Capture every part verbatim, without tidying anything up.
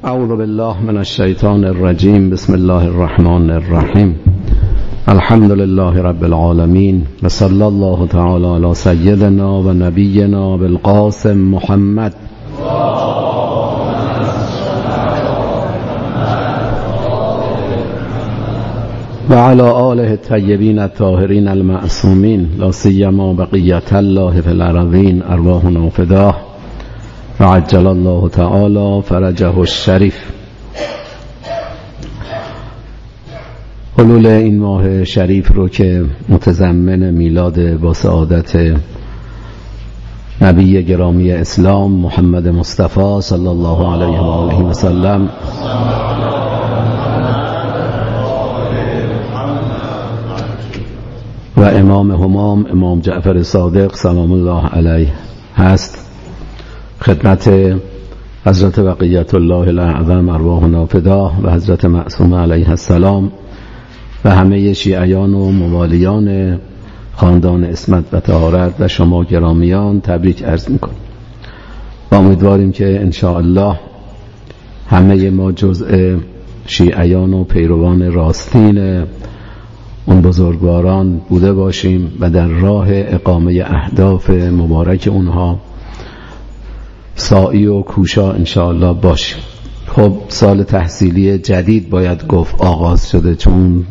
اعوذ بالله من الشیطان الرجیم. بسم الله الرحمن الرحیم. الحمد لله رب العالمین و صلی الله تعالی علی سیدنا و نبینا بالقاسم محمد و علی آله الطیبین الطاهرین المعصومین لا سیما بقیة الله فی الارضین ارواحنا فداه و عجل الله تعالی فرجه الشریف. حلول این ماه شریف رو که متضمن میلاد با سعادت نبی گرامی اسلام محمد مصطفی صلی الله علیه و آله و سلم و امام همام امام جعفر صادق سلام الله علیه هست، خدمت حضرت بقیت الله الاعظم ارواحنا فداه و حضرت معصومه علیه السلام و همه شیعیان و موالیان خاندان عصمت و طهارت و شما گرامیان تبریک عرض میکنم. و امیدواریم که انشاءالله همه ما جزء شیعیان و پیروان راستین اون بزرگواران بوده باشیم و در راه اقامه اهداف مبارک اونها سعی و کوشا انشاءالله باشیم. خب سال تحصیلی جدید باید گفت آغاز شده، چون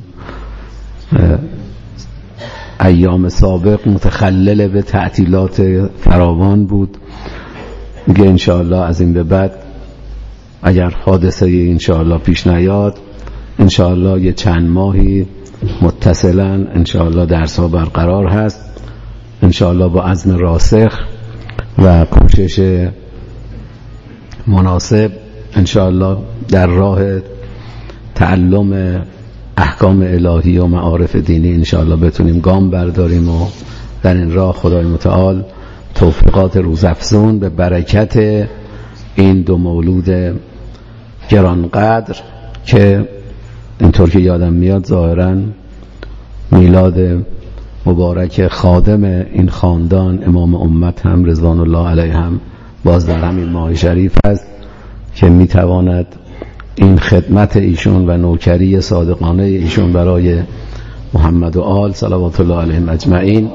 ایام سابق متخلل به تعطیلات فراوان بود دیگه. انشاءالله از این به بعد اگر حادثه انشاءالله پیش نیاد انشاءالله یه چند ماهی متصلا انشاءالله درس ها برقرار هست، انشاءالله با عزم راسخ و کوشش مناسب انشاءالله در راه تعلم احکام الهی و معارف دینی انشاءالله بتونیم گام برداریم و در این راه خدای متعال توفیقات روزافزون به برکت این دو مولود گرانقدر که اینطور که یادم میاد ظاهراً میلاد مبارک خادم این خاندان امام امت هم رضوان الله علیه هم باز در همین ماه شریف است که میتواند این خدمت ایشون و نوکری صادقانه ایشون برای محمد و آل صلوات الله علیهم اجمعین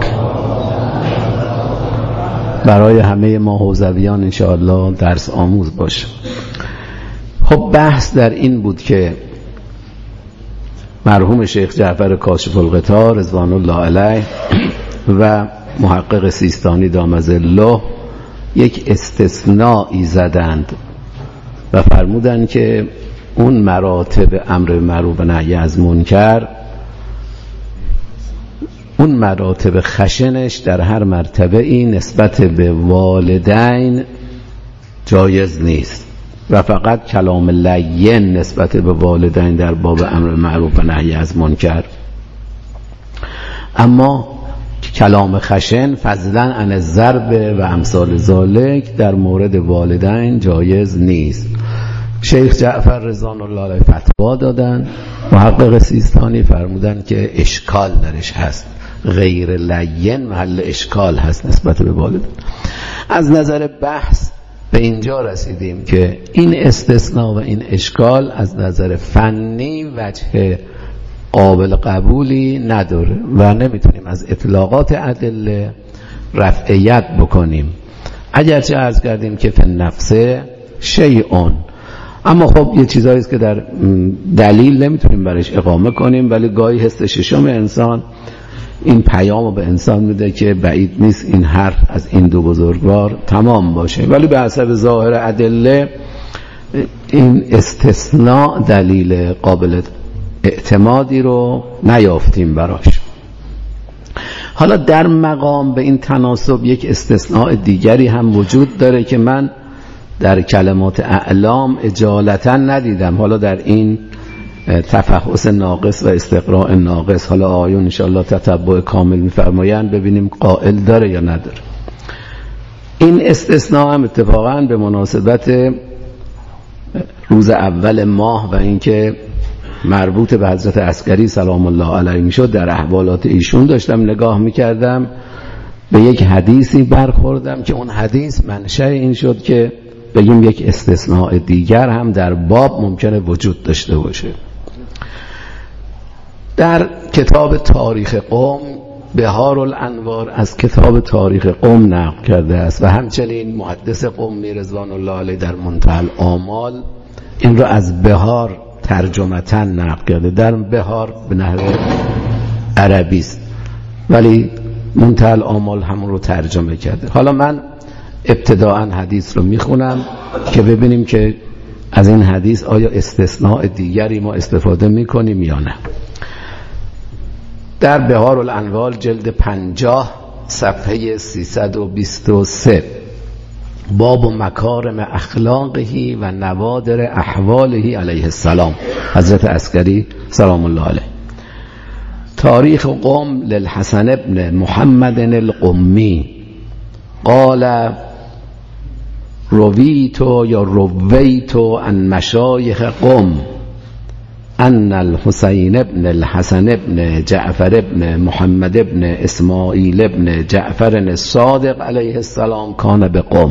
برای همه ما حوزویان انشاءالله درس آموز باشه. خب بحث در این بود که مرحوم شیخ جعفر کاشف الغطا رضوان الله علیه و محقق سیستانی دام ظله یک استثنایی زدند و فرمودند که اون مراتب امر معروف و نهی از منکر، اون مراتب خشنش در هر مرتبه این نسبت به والدین جایز نیست و فقط کلام لین نسبت به والدین در باب امر معروف و نهی از منکر، اما کلام خشن فضلا عن الضرب و امثال ذالک در مورد والدین جایز نیست. شیخ جعفر رضوان الله علیه فتوا دادن، محقق سیستانی فرمودن که اشکال درش هست، غیر لین محل اشکال هست نسبت به والدین. از نظر بحث به اینجا رسیدیم که این استثناء و این اشکال از نظر فنی وجه قابل قبولی نداره و نمیتونیم از اطلاقات ادله رفعیت بکنیم، اگرچه عرض کردیم که فی نفسه شیئون، اما خب یه چیزایی است که در دلیل نمیتونیم برش اقامه کنیم، ولی گاهی حس ششم انسان این پیامو به انسان میده که بعید نیست این حرف از این دو بزرگوار تمام باشه، ولی به حسب ظاهر ادله این استثناء دلیل قابل اعتمادی رو نیافتیم براش. حالا در مقام به این تناسب یک استثناء دیگری هم وجود داره که من در کلمات اعلام اجالتا ندیدم، حالا در این تفحص ناقص و استقراء ناقص حالا آیون انشاءالله تتبع کامل میفرمایند ببینیم قائل داره یا نداره. این استثناء هم اتفاقا به مناسبت روز اول ماه و اینکه مربوط به حضرت عسکری سلام الله علیه میشد، در احوالات ایشون داشتم نگاه میکردم به یک حدیثی برخوردم که اون حدیث منشأ این شد که بگیم یک استثناء دیگر هم در باب ممکنه وجود داشته باشه. در کتاب تاریخ قم بهار الانوار از کتاب تاریخ قم نقل کرده است و همچنین محدث قمی رضوان الله علیه در منتهی الآمال این رو از بهار ترجمتاً نقل کرده. در بهار به نحو عربی است ولی منتهی الآمال همون رو ترجمه کرده. حالا من ابتداءً حدیث رو میخونم که ببینیم که از این حدیث آیا استثناء دیگری ما استفاده میکنیم یا نه. در بهار الانوار جلد پنجاه صفحه سیصد و بیست و سه باب مکارم اخلاقه و نوادر احواله علیه السلام، حضرت عسکری سلام الله علیه. تاریخ قم للحسن ابن محمد القمی قال رویتو یا رویتو ان مشایخ قم ان الحسین ابن الحسن ابن جعفر ابن محمد ابن اسماعیل ابن جعفر الصادق علیه السلام کان به قم.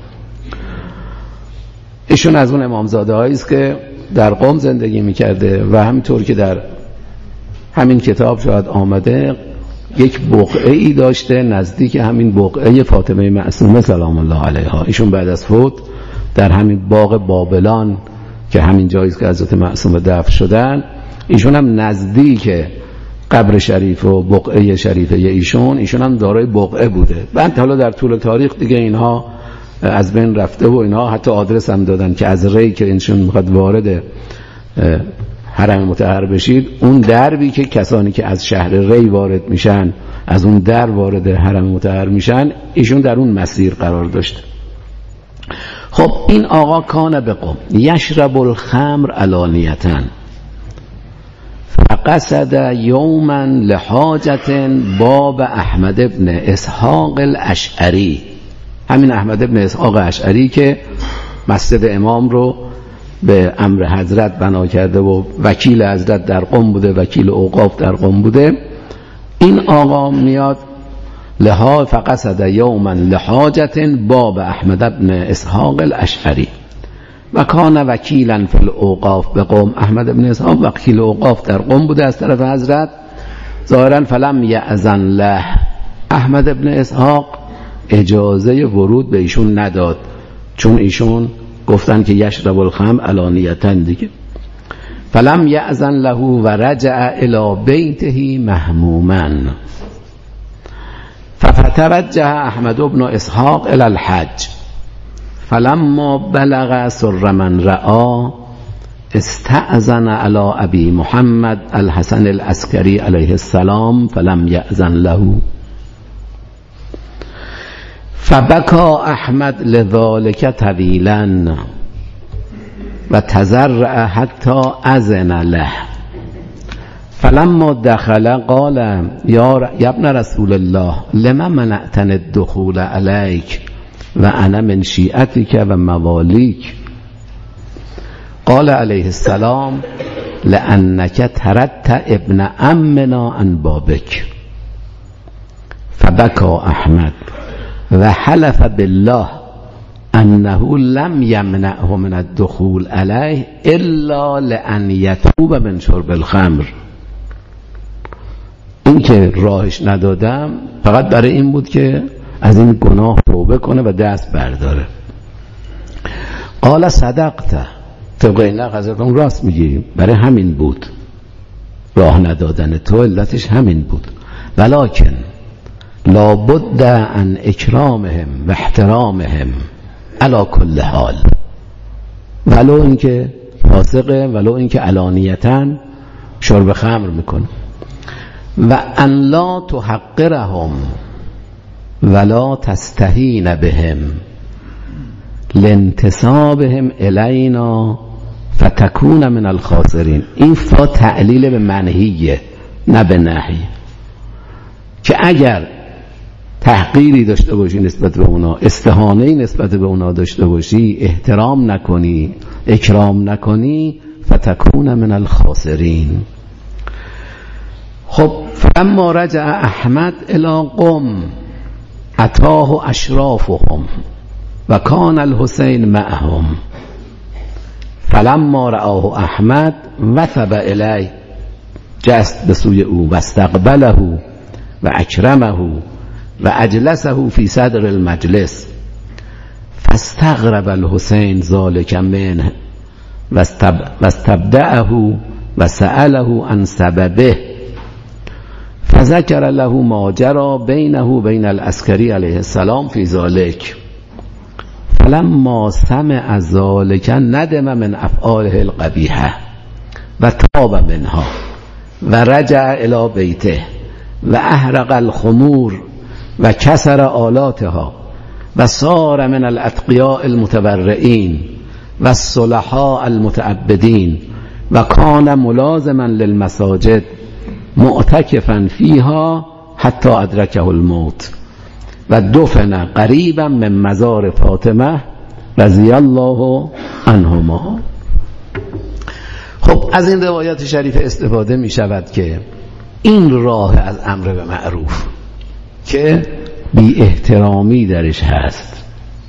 ایشون از اون امامزاده هایی است که در قم زندگی میکرده و همینطور که در همین کتاب شاید آمده یک بقعه ای داشته نزدیک همین بقعه فاطمه معصومه سلام الله علیها. ایشون بعد از فوت در همین باغ بابلان که همین جاییست که حضرت معصومه دفن شدن، ایشون هم نزدیک قبر شریف و بقعه شریفه ایشون ایشون هم دارای بقعه بوده. بعد حالا در طول تاریخ دیگه اینها از بین رفته و اینها حتی آدرس هم دادن که از ری که اینشون میخواد وارد حرم مطهر بشید، اون دربی که کسانی که از شهر ری وارد میشن از اون در وارد حرم مطهر میشن، ایشون در اون مسیر قرار داشته. خب این آقا کان بقم یشرب الخمر علانیتا فقصد یوما لحاجت باب احمد ابن اسحاق الاشعری. همین احمد ابن اسحاق اشعری که مسجد امام رو به امر حضرت بنا کرده و وکیل حضرت در قم بوده، وکیل اوقاف در قم بوده، این آقا میاد لها فقصد یوما لحاجت باب احمد ابن اسحاق الاشعری و کان وکیلا فی الاوقاف به قم. احمد ابن اسحاق وکیل اوقاف در قم بوده از طرف حضرت. ظاهرا فلم یأذن له، احمد ابن اسحاق اجازه ورود به ایشون نداد چون ایشون گفتن که یشرب الخمر علانیتا دیگه. فلم یأذن له و رجع الی بیته محموما فتوجه احمد ابن اسحاق الی الحج فلما بلغ سر من رأى استأذن علی ابی محمد الحسن العسکری علیه السلام فلم یأذن له فبکا احمد لذالک طویلا و تضرع حتی اذن له فلما دخل قال یا ابن رسول الله لما منعتن الدخول علیک و انا من شیعتک و موالیک. قال علیه السلام لانک تردت ابن امنا عن بابک. فبکا احمد و حلف بالله انه لم یمنعه من الدخول علیه الا لان یتوب من شرب الخمر. این که راهش ندادم فقط برای این بود که از این گناه توبه کنه و دست برداره. قال صدقت، طبق این حضرتون راست میگی، برای همین بود راه ندادن تو، علتش همین بود. ولکن لابد ان اکرامهم و احترامهم علی کل حال، ولو اینکه فاسقه، ولو اینکه علانیتا شرب خمر میکنه. و ان لا تحقرهم ولا تستهین بهم لانتسابهم الینا فتکون من الخاسرین. این فا تعلیل به منهیه نه به نهی، که اگر تحقیری داشته باشی نسبت به اونا، استهانه‌ای نسبت به اونا داشته باشی، احترام نکنی، اکرام نکنی، فتکون من الخاسرین. خب فلما رجع احمد الی قم اتاه اشرافهم و کان الحسین معهم فلما رآه احمد وثب الیه، جست به سوی او و استقبله و اکرمه و اجلسه فی صدر المجلس فاستغرب الحسین ذلک منه و استبدأه و سأله عن سببه فذکر له ما جرى بینه و بین العسکری علیه السلام فی ذلک فلما سمع ذلک ندم من افعاله القبیحه و تاب منها و رجع الی بیته و احرق الخمور و کسر آلاتها و صار من الاتقیاء المتبرئین و الصلحاء المتعبدین و کان ملازما للمساجد معتکفا فیها حتی ادرکه الموت و دفن قریبا من مزار فاطمه رضی الله عنهما. خب از این روایات شریف استفاده می شود که این راه از امر به معروف که بی احترامی درش هست،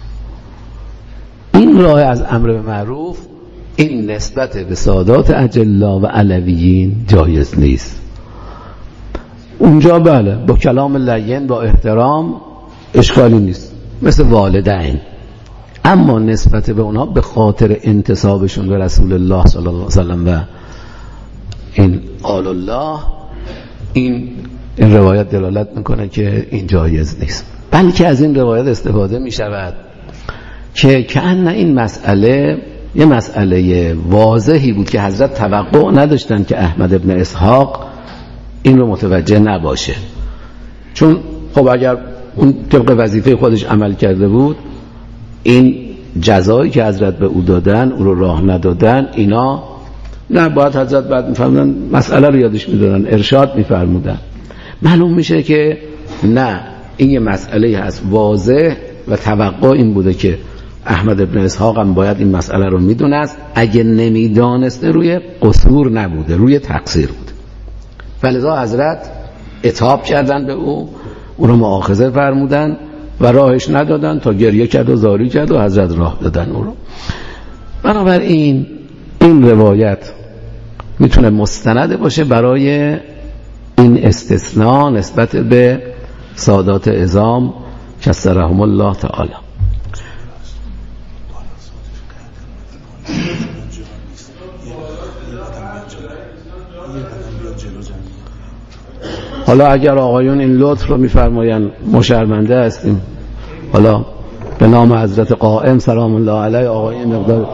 این راه از امر به معروف این نسبت به سادات اجلا و علویین جایز نیست. اونجا بله با کلام لین با احترام اشکالی نیست مثل والدین، اما نسبت به اونها به خاطر انتسابشون به رسول الله صلی الله علیه وسلم و این آل الله، این این روایت دلالت میکنه که این جایز نیست. بلکه از این روایت استفاده میشود که کأن این مسئله یه مسئله واضحی بود که حضرت توقع نداشتن که احمد ابن اسحاق این رو متوجه نباشه، چون خب اگر اون طبق وظیفه خودش عمل کرده بود، این جزایی که حضرت به او دادن، او رو راه ندادن، اینا نه باید حضرت بعد میفرمودن مسئله رو یادش میدادن، ارشاد میفرمودن. معلوم میشه که نه، این یه مسئله هست واضح و توقع این بوده که احمد ابن اسحاق هم باید این مسئله رو میدونست، اگه نمیدانسته روی قصور نبوده، روی تقصیر بود. فلذا حضرت عتاب کردن به او، او رو مؤاخذه فرمودن و راهش ندادن تا گریه کرد و زاری کرد و حضرت راه دادن او رو. بنابراین این روایت میتونه مستند باشه برای این استثناء نسبت به سادات عظام کسرهم الله تعالی. حالا اگر آقایون این لطف رو میفرماین ما شرمنده هستیم. حالا به نام حضرت قائم سلام الله علیه آقای مقدار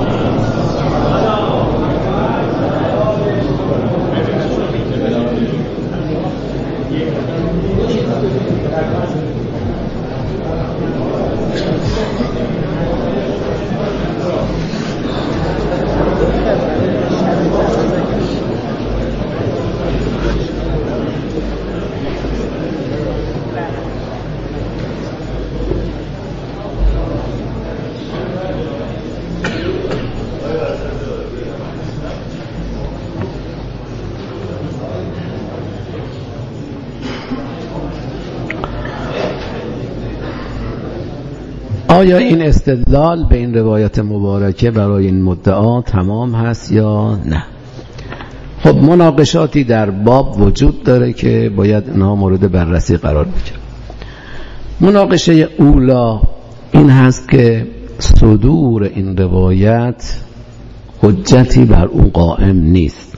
آیا این استدلال به این روایت مبارکه برای این مدعا تمام هست یا نه؟ خب مناقشاتی در باب وجود داره که باید اینها مورد بررسی قرار بگیرن. مناقشه اولا این هست که صدور این روایت حجتی بر اون قائم نیست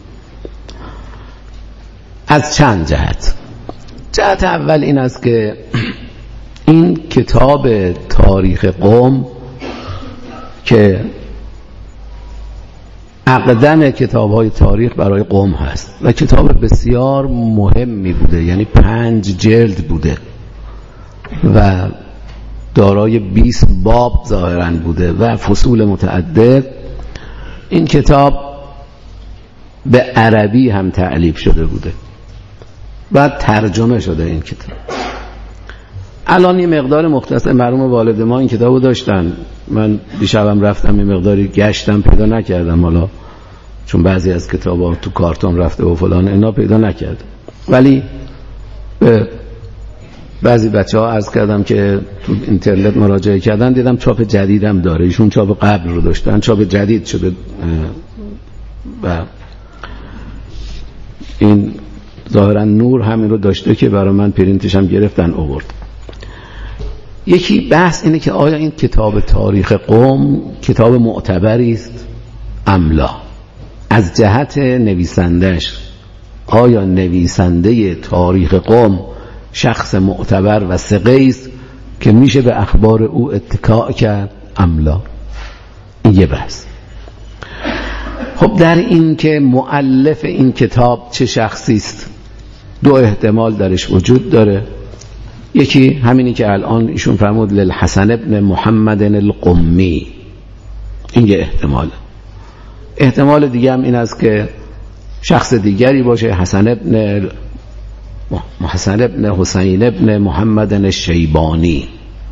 از چند جهت. جهت اول این است که این کتاب تاریخ قوم که اقدم کتاب‌های تاریخ برای قوم هست و کتاب بسیار مهمی بوده، یعنی پنج جلد بوده و دارای بیست باب ظاهراً بوده و فصول متعدد. این کتاب به عربی هم تألیف شده بوده و ترجمه شده این کتاب. الان این مقدار مختصر مرحوم والد ما این کتابو داشتن، من دیشبم رفتم این مقداری گشتم پیدا نکردم، حالا چون بعضی از کتابا تو کارتون رفته و فلان اینا پیدا نکردم، ولی به بعضی بچه ها عرض کردم که تو اینترنت مراجعه کردن، دیدم چاپ جدیدم داره. ایشون چاپ قبل رو داشتن، چاپ جدید شده و این ظاهرا نور همین رو داشته که برای من پرینتش هم گرفتن آورد. یکی بحث اینه که آیا این کتاب تاریخ قم کتاب معتبری است ام لا؟ از جهت نویسندش آیا نویسنده تاریخ قم شخص معتبر و ثقه است که میشه به اخبار او اتکا کرد ام لا؟ این یه بحث. خب در این که مؤلف این کتاب چه شخصی است، دو احتمال درش وجود داره. یکی همینی که الان ایشون فرمود للحسن ابن محمد القمی، این یه احتمال. احتمال دیگه هم این است که شخص دیگری باشه، حسن ابن حسن ابن حسین ابن محمد الشیبانی.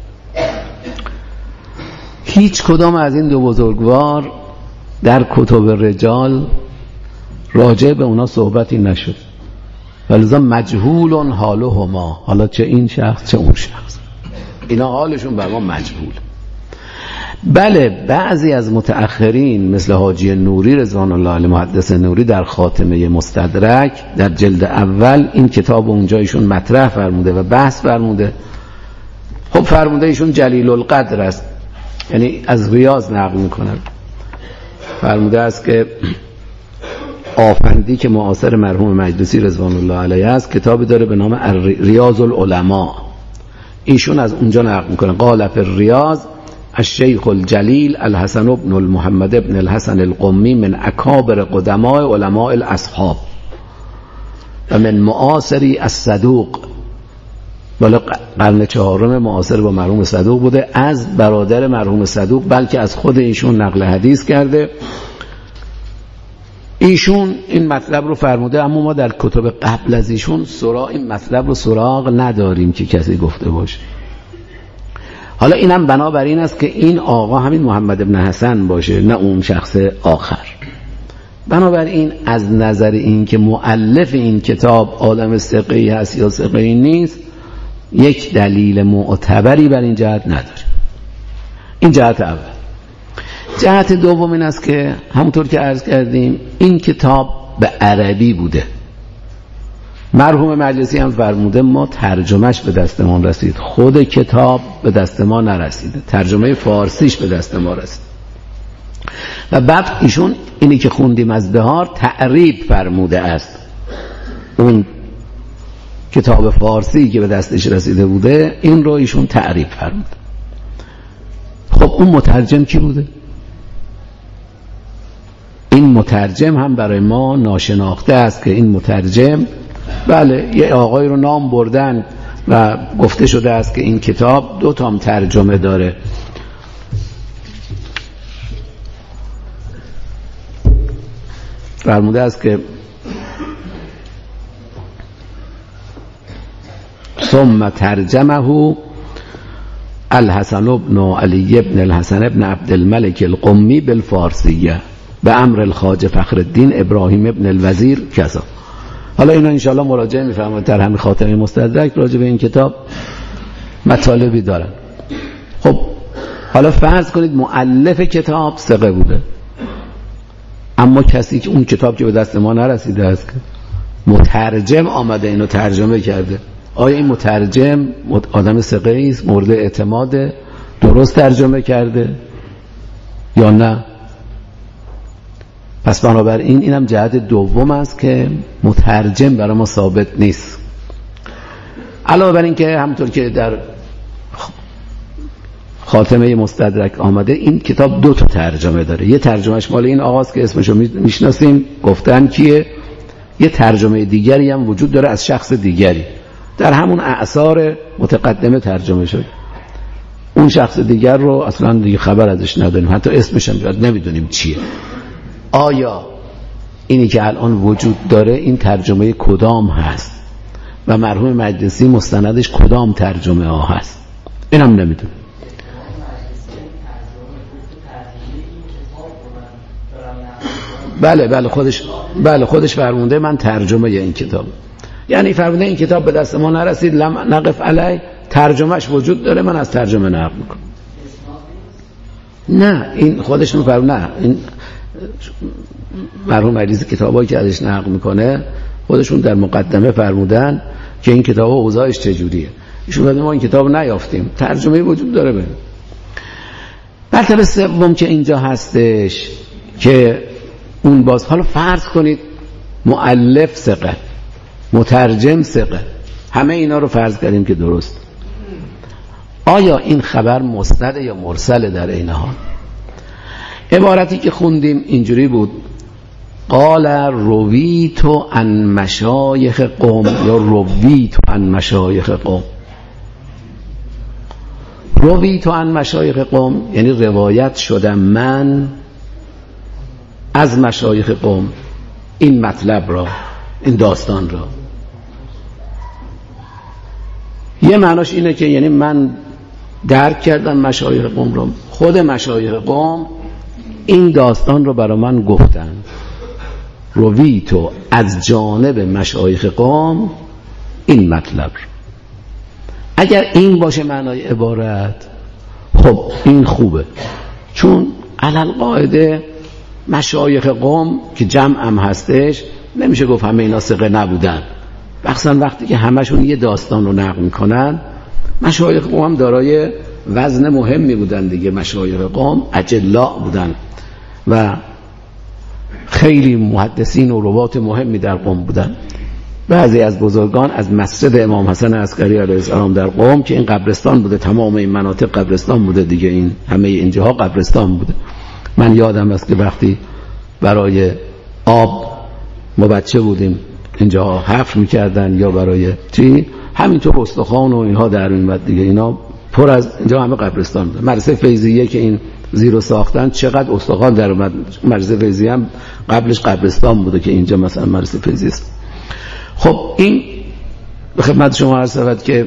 هیچ کدام از این دو بزرگوار در کتب رجال راجع به اونا صحبتی نشد، ولذا مجهول حالهما، حالا چه این شخص چه اون شخص، اینا حالشون بر ما مجهول. بله بعضی از متأخرین مثل حاجی نوری رضوان الله علیه، محدث نوری، در خاتمه مستدرک در جلد اول این کتاب اونجا ایشون مطرح فرموده و بحث فرموده. خب فرموده ایشون جلیل القدر است، یعنی از ریاض نقل میکنن. فرموده است که آفندی که معاصر مرحوم مجلسی رضوان الله علیه است کتابی داره به نام ریاض العلماء، ایشون از اونجا نقل میکنه قال فی الریاض الشیخ الجلیل الحسن ابن المحمد ابن الحسن القمی من اکابر قدماء علماء الاصحاب و من معاصری الصدوق، بالا قرن چهارم معاصر با مرحوم صدوق بوده، از برادر مرحوم صدوق بلکه از خود ایشون نقل حدیث کرده. ایشون این مطلب رو فرموده، اما ما در کتب قبل از ایشون سراغ این مطلب رو سراغ نداریم که کسی گفته باشه. حالا اینم بنابر این است که این آقا همین محمد ابن حسن باشه، نه اون شخص آخر. بنابراین از نظر این که مؤلف این کتاب آدم ثقه‌ای هست یا ثقه‌ای نیست، یک دلیل معتبری بر این جهت نداره. این جهت اول. جهت دوم این است که همونطور که عرض کردیم این کتاب به عربی بوده. مرحوم مجلسی هم فرموده ما ترجمهش به دست ما رسید، خود کتاب به دست ما نرسیده، ترجمه فارسیش به دست ما رسید. و بعد ایشون اینی که خوندیم از بهار تعریب فرموده است، اون کتاب فارسی که به دستش رسیده بوده این رو ایشون تعریب فرموده. خب اون مترجم کی بوده؟ این مترجم هم برای ما ناشناخته است که این مترجم، بله یه آقای رو نام بردن و گفته شده است که این کتاب دو تا ترجمه داره. فرموده است که ثم ترجمه الحسن ابن علی ابن الحسن ابن عبد الملک القمی بالفارسیه به امر الخواجه فخر الدین ابراهیم ابن الوزیر کذا. حالا اینا انشاءالله مراجعه میفرمایید در همین خاتمه مستدرک راجع به این کتاب مطالبی دارن. خب حالا فرض کنید مؤلف کتاب ثقه بوده، اما کسی که اون کتاب که به دست ما نرسیده است که مترجم آمده اینو ترجمه کرده، آیا این مترجم آدم ثقه‌ای است، مورد اعتماد، درست ترجمه کرده یا نه؟ پس بنابراین اینم جهت دوم است که مترجم برای ما ثابت نیست. علاوه بر این که همونطور که در خاتمه مستدرک آمده این کتاب دو تا ترجمه داره. یه ترجمهش مال این آقاست که اسمشو میشناسیم، گفتن کیه. یه ترجمه دیگری هم وجود داره از شخص دیگری، در همون اعصار متقدمه ترجمه شده. اون شخص دیگر رو اصلا دیگه خبر ازش نداریم، حتی اسمش هم نمیدونیم چیه. آیا اینی که الان وجود داره این ترجمه کدام هست و مرحوم مجلسی مستندش کدام ترجمه ها هست، اینم نمیدونیم. بله بله خودش بله خودش فرمونده من ترجمه این کتاب، یعنی فرمودن این کتاب به دست ما نرسید، لم نقف علی، ترجمهش وجود داره، من از ترجمه نقل میکنم. نه این خودشون فرمود، نه این مرحوم عزیز کتابایی که ازش نقل میکنه خودشون در مقدمه فرمودن که این کتاب اوضاعش چجوریه. ایشون گفتن ما این کتاب نیافتیم، ترجمه وجود داره. به مرتبه سوم که اینجا هستش که اون باز، حالا فرض کنید مؤلف ثقه، مترجم ثقه، همه اینا رو فرض کردیم که درست، آیا این خبر مسند یا مرسل در عین حال؟ عبارتی که خوندیم اینجوری بود: قال رویت عن مشایخ قوم، یا رویت عن مشایخ قوم. رویت عن مشایخ قوم یعنی روایت شدم من از مشایخ قوم این مطلب را، این داستان را. یه معناش اینه که یعنی من درک کردم مشایخ قوم را، خود مشایخ قوم این داستان رو برای من گفتن. رویتو از جانب مشایخ قوم این مطلب رو. اگر این باشه معنای عبارت، خب این خوبه، چون علل قاعده مشایخ قوم که جمع هم هستش نمیشه گفت همه اینا ثقه نبودن، مخصوصا وقتی که همشون یه داستان رو نقل میکنن. مشایخ قوم هم دارای وزن مهمی بودن دیگه، مشایخ قوم اجلاء بودن و خیلی محدثین و روات مهمی در قوم بودن. بعضی از بزرگان از مسجد امام حسن عسکری علیه السلام در قوم که این قبرستان بوده، تمام این مناطق قبرستان بوده دیگه، این همه اینجاها قبرستان بوده. من یادم است که وقتی برای آب ما بچه بودیم اینجا حفر میکردن یا برای چی، همینطور استخوان و اینها در میومد دیگه، اینا پر از اینجا همه قبرستان بوده. مدرسه فیضیه که این زیرو ساختن چقدر استخوان در اومد. مدرسه فیضیه هم قبلش قبرستان بوده که اینجا مثلا مدرسه فیضیه است. خب این به خدمت شما عرض شود که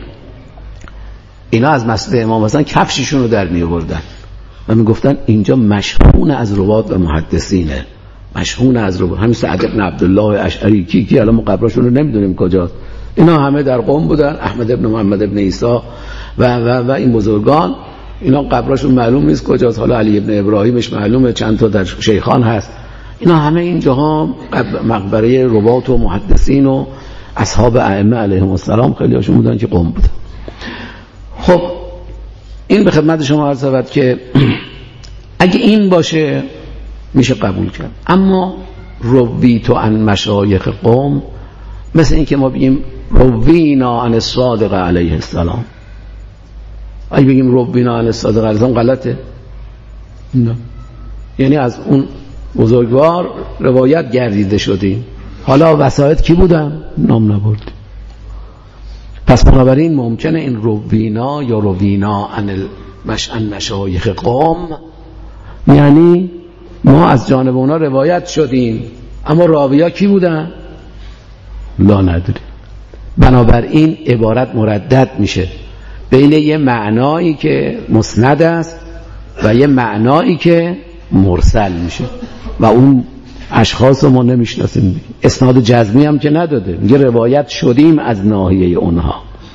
اینا از مسجد امام حسن کفششون رو در می آوردن و می گفتن اینجا مشحون از روات و محدثینه، مشحون از روات. همین سعد بن عبدالله اشعری کی کی الان مقبرشون رو نمیدونیم کجاست، اینا همه در قم بودن. احمد ابن محمد ابن عیسی و و و این بزرگان، اینا قبرشون معلوم نیست کجاست. حالا علی ابن ابراهیمش معلومه، چند تا در شیخان هست. اینا همه اینجاها مقبره روات و محدثین و اصحاب ائمه علیهم السلام خیلی هاشون بودن که قم بودن. خب این به خدمت شما عرض شود که اگه این باشه میشه قبول کرد. اما رویت عن مشایخ قوم مثل این که ما بگیم روینا عن الصادق علیه السلام، اگه بگیم روینا عن الصادق علیه السلام غلطه؟ نه، یعنی از اون بزرگوار روایت گردیده شدیم. حالا وسایط کی بودن؟ نام نبردیم. پس بنابراین ممکنه این روینا یا روینا عن مشایخ قوم یعنی ما از جانب اونا روایت شدیم، اما راویا کی بودن؟ لا نداری. بنابراین عبارت مردد میشه بین یه معنایی که مسند است و یه معنایی که مرسل میشه و اون اشخاص رو ما نمیشناسیم. اسناد جزمی هم که نداده، میگه روایت شدیم از ناحیه اونها.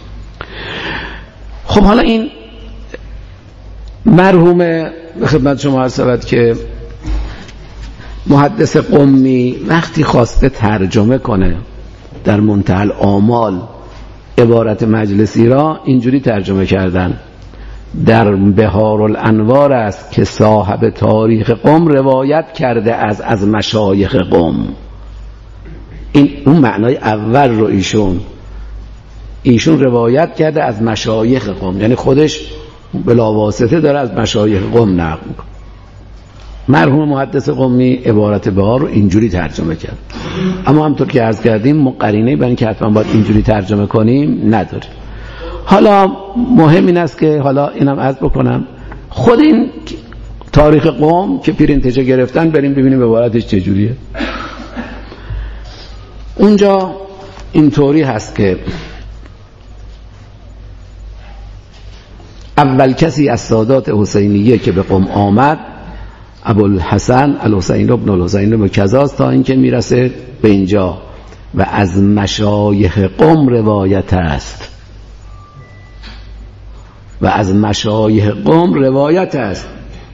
خب حالا این مرحوم به خدمت شما عرض شود که محدث قمی وقتی خواسته ترجمه کنه در منتهی الآمال عبارت مجلسی را اینجوری ترجمه کردن: در بهار الانوار است که صاحب تاریخ قم روایت کرده از از مشایخ قم. این اون معنای اول رو ایشون ایشون روایت کرده از مشایخ قم، یعنی خودش بلاواسطه داره از مشایخ قم نقل میکنه. مرحوم محدث قمی عبارت بهار رو اینجوری ترجمه کرد، اما همونطور که عرض کردیم ما قرینه‌ای برای اینکه حتما باید اینجوری ترجمه کنیم نداریم. حالا مهم این است که حالا اینم عرض بکنم، خود این تاریخ قوم که پرینتج گرفتن بریم ببینیم عبارتش چجوریه. اونجا اینطوری هست که اول کسی از سادات حسینیه که به قم آمد ابوالحسن الحسین ابن الحسین ابن کذاست تا اینکه میرسه به اینجا و از مشایخ قم روایت است و از مشایخ قم روایت است.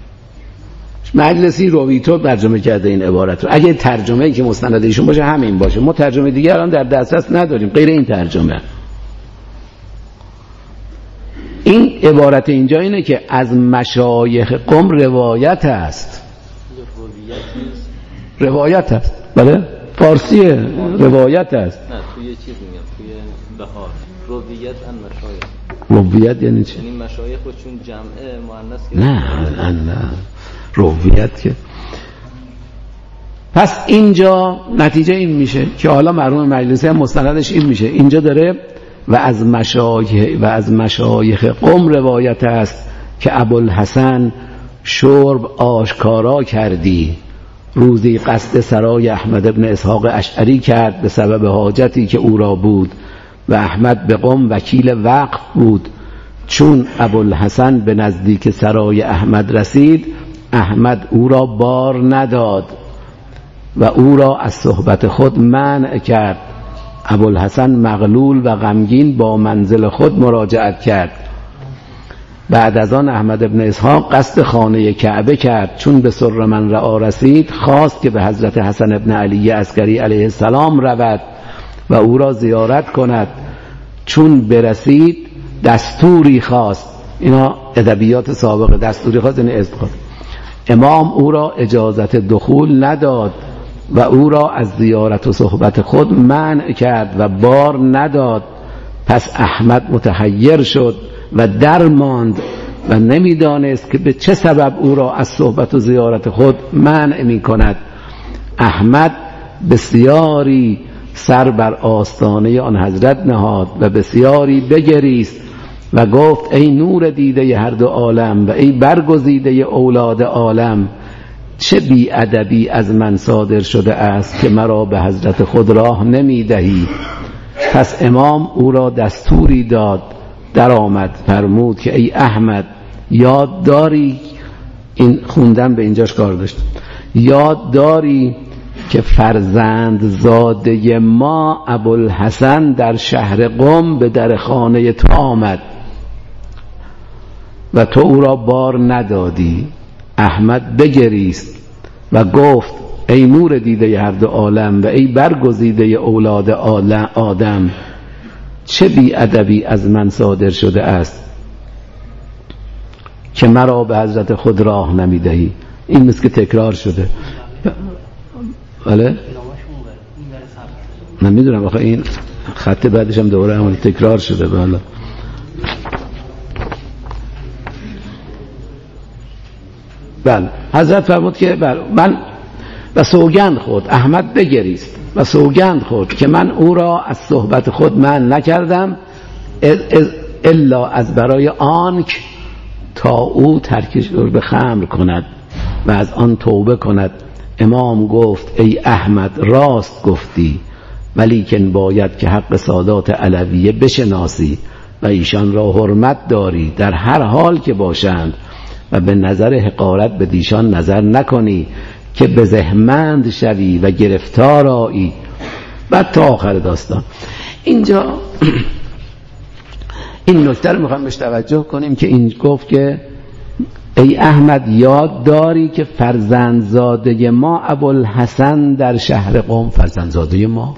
مجلسی رویتو ترجمه کرده این عبارت رو. اگه ترجمه‌ای که مستند ایشون باشه همین باشه، ما ترجمه دیگه الان در دسترس نداریم غیر این ترجمه. این عبارت اینجا اینه که از مشایخ قم روایت است. روایت است، بله فارسیه، روایت است. نه توی چیز میگم، توی بهار رویت ان مشایخ. رویت یعنی چی؟ یعنی مشایخ رو چون جمعه مؤنث نه نه نه رویت که. پس اینجا نتیجه این میشه که حالا مرحوم مجلسی هم مستندش این میشه، اینجا داره و از مشایخ و از مشایخ قم روایت است که ابوالحسن شرب آشکارا کردی، روزی قصد سرای احمد ابن اسحاق اشعری کرد به سبب حاجتی که او را بود و احمد به قم وکیل وقف بود. چون ابوالحسن به نزدیک سرای احمد رسید، احمد او را بار نداد و او را از صحبت خود منع کرد. ابوالحسن مغلول و غمگین با منزل خود مراجعت کرد. بعد از آن احمد ابن اسحاق قصد خانه کعبه کرد. چون به سر من رعا رسید، خواست که به حضرت حسن ابن علی عسکری علیه السلام رود و او را زیارت کند. چون برسید دستوری خواست، اینا ادبیات سابقه، دستوری خواست یعنی استخواست. امام او را اجازت دخول نداد و او را از زیارت و صحبت خود منع کرد و بار نداد. پس احمد متحیر شد و در ماند و نمیدانست که به چه سبب او را از صحبت و زیارت خود منع می کند. احمد بسیاری سر بر آستانه آن حضرت نهاد و بسیاری بگریست و گفت ای نور دیده هر دو عالم و ای برگزیده اولاد عالم، چه بی ادبی از من صادر شده است که مرا به حضرت خود راه نمی دهی. پس امام او را دستوری داد، در آمد فرمود که ای احمد یاد داری، این خوندن به اینجاش کار داشت، یاد داری که فرزند زاده ما ابوالحسن در شهر قم به در خانه تو آمد و تو او را بار ندادی. احمد بگریست و گفت ای نور دیده هر دو عالم و ای برگزیده اولاد آدم، چه بی ادبی از من صادر شده است که مرا به حضرت خود راه نمیدهی. این مثل که تکرار شده. بله من میدونم آخه این خط بعدش هم دوباره همون تکرار شده. بله بله حضرت فرمود که بله من و سوگند خود، احمد بگریست و سوگند خود که من او را از صحبت خود من نکردم الا از برای آنک تا او ترکش به خمر کند و از آن توبه کند. امام گفت ای احمد راست گفتی، ولیکن باید که حق سادات علویه بشناسی و ایشان را حرمت داری در هر حال که باشند و به نظر حقارت به دیشان نظر نکنی که به زهمند شوی و گرفتار آیی. بعد تا آخر داستان. اینجا این نکته رو میخوام بهش توجه کنیم که این گفت که ای احمد یاد داری که فرزندزاده ما ابوالحسن در شهر قم، فرزندزاده ما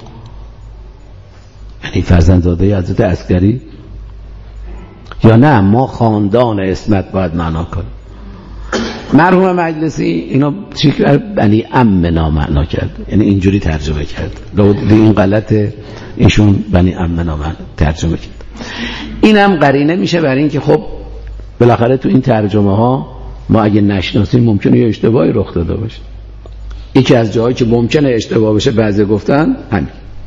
یعنی فرزندزاده حضرت عسکری، یا نه ما خاندان اسمت باید معنا کنیم. مرحوم مجلسی اینو چیکار بنی امنا معنا کرد، یعنی اینجوری ترجمه کرد. لو این غلطه، ایشون بنی امنا ترجمه کرد. اینم قرینه میشه برای اینکه خب بالاخره تو این ترجمه ها ما اگه نشناسیم ممکنه یه اشتباهی رخ داده باشه. یکی از جاهایی که ممکنه اشتباه بشه بعضی گفتن همین.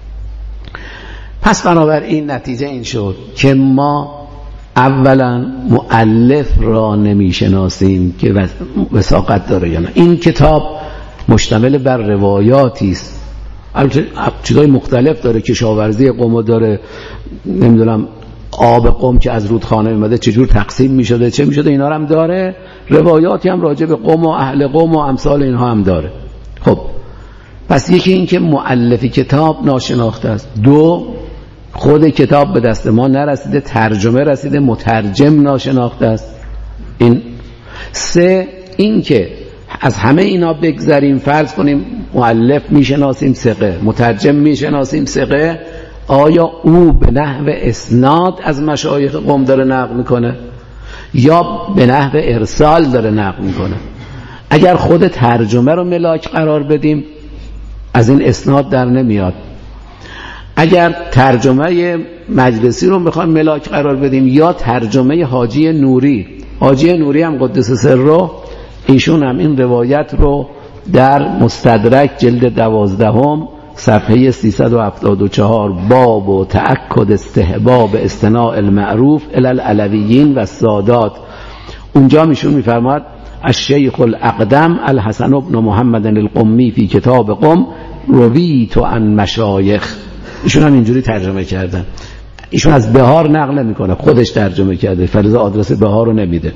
پس بنابراین نتیجه این شد که ما اولا مؤلف را نمیشناسیم که وثاقت داره یا نه. این کتاب مشتمل بر روایاتی است، البته چیزای مختلف داره، کشاورزی قم داره، نمیدونم آب قم که از رودخانه اومده چجور تقسیم میشده چه میشده اینا هم داره، روایاتی هم راجع به قم و اهل قم و امثال اینها هم داره. خب پس یکی این که مؤلف کتاب ناشناخته است، دو خود کتاب به دست ما نرسیده، ترجمه رسیده، مترجم ناشناخته است. این سه این که از همه اینا بگذریم، فرض کنیم مؤلف میشناسیم ثقه، مترجم میشناسیم ثقه، آیا او به نحو اسناد از مشایخ قم داره نقل میکنه یا به نحو ارسال داره نقل میکنه؟ اگر خود ترجمه رو ملاک قرار بدیم از این اسناد در نمیاد. اگر ترجمه مجلسی رو بخوایم ملاک قرار بدیم یا ترجمه حاجی نوری، حاجی نوری هم قدس سره، ایشون هم این روایت رو در مستدرک جلد دوازدهم صفحه سیصد و هفتاد و چهار باب و تأکد استحباب استناء المعروف الی العلویین و سادات، اونجا میشون میفرماد الشیخ الاقدم الحسن بن محمد القمی فی کتاب قم رویت عن مشایخ. ایشون هم اینجوری ترجمه کردن، ایشون از بهار نقل نمیکنه، خودش ترجمه کرده، فلذا آدرس بهار رو نمیده.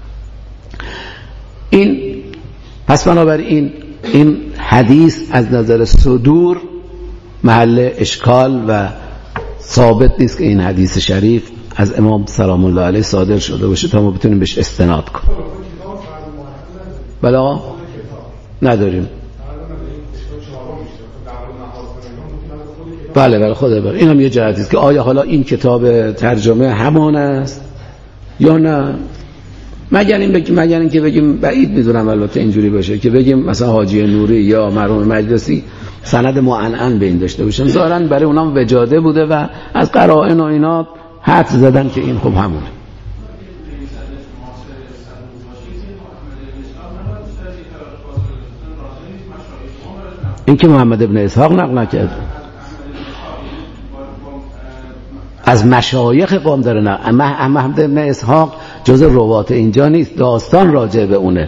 این پس بنابراین این حدیث از نظر صدور محل اشکال و ثابت نیست که این حدیث شریف از امام سلام الله علیه صادر شده باشه تا ما بتونیم بهش استناد کنیم. بله نداریم. بله بله خدا بر این هم یه جهتی است که آیا حالا این کتاب ترجمه همان است یا نه، مگر این بگیم مگر این که بگیم بعید میدونم البته اینجوری باشه که بگیم مثلا حاجی نوری یا مرحوم مجلسی سند معنعن به این داشته باشن. ظاهرا برای اونام وجاده بوده و از قرائن و اینا حد زدن که این خب همونه. این که محمد ابن اسحاق نقل نکرد از مشایخ قوم داره، نه محمد ابن اسحاق جز روات اینجا نیست، داستان راجع به اونه.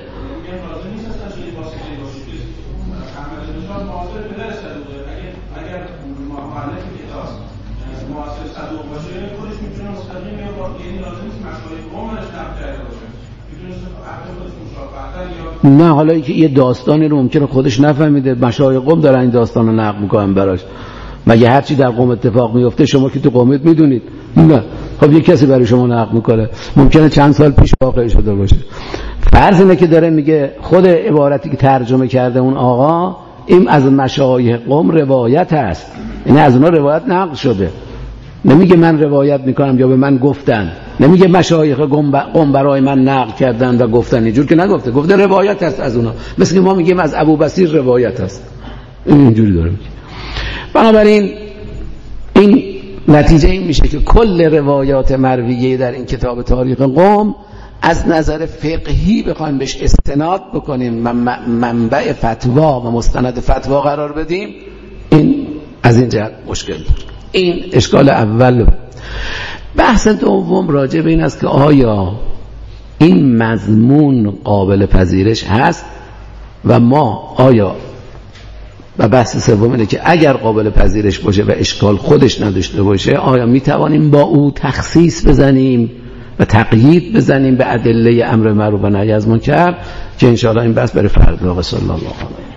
نه حالا که یه داستانی رو ممکنه خودش نفهمیده، مشایخ قوم دارن این داستان رو نقل میکنن براش، مگه هرچی در قوم اتفاق میفته شما که تو قومت میدونید؟ نه. خب یه کسی برای شما نقل میکنه، ممکنه چند سال پیش واقع شده باشه. فرض اینه که داره میگه خود عبارتی که ترجمه کرده اون آقا این از مشایخ قوم روایت هست، یعنی از اونها روایت نقل شده. نمیگه من روایت میکنم یا به من گفتن، نمیگه مشایخ قوم برای من نقل کردن و گفتن، اینجور که نگفته، گفته روایت هست از اونها. مثل که ما میگیم از ابو بصیر روایت هست، اینجوری داره میگه. بنابراین این نتیجه این میشه که کل روایات مرویه در این کتاب تاریخ قوم از نظر فقهی بخوایم بهش استناد بکنیم، منبع فتوا و مستند فتوا قرار بدیم، این از این جهت مشکل داره. این اشکال اول. بحث دوم راجع به این است که آیا این مضمون قابل پذیرش هست و ما آیا، و بحث سوم اینه که اگر قابل پذیرش باشه و اشکال خودش نداشته باشه آیا میتوانیم با او تخصیص بزنیم و تقیید بزنیم به ادله امر معروف و نهی از منکر، که انشاءالله این بحث برای فردا. صلی الله علیه و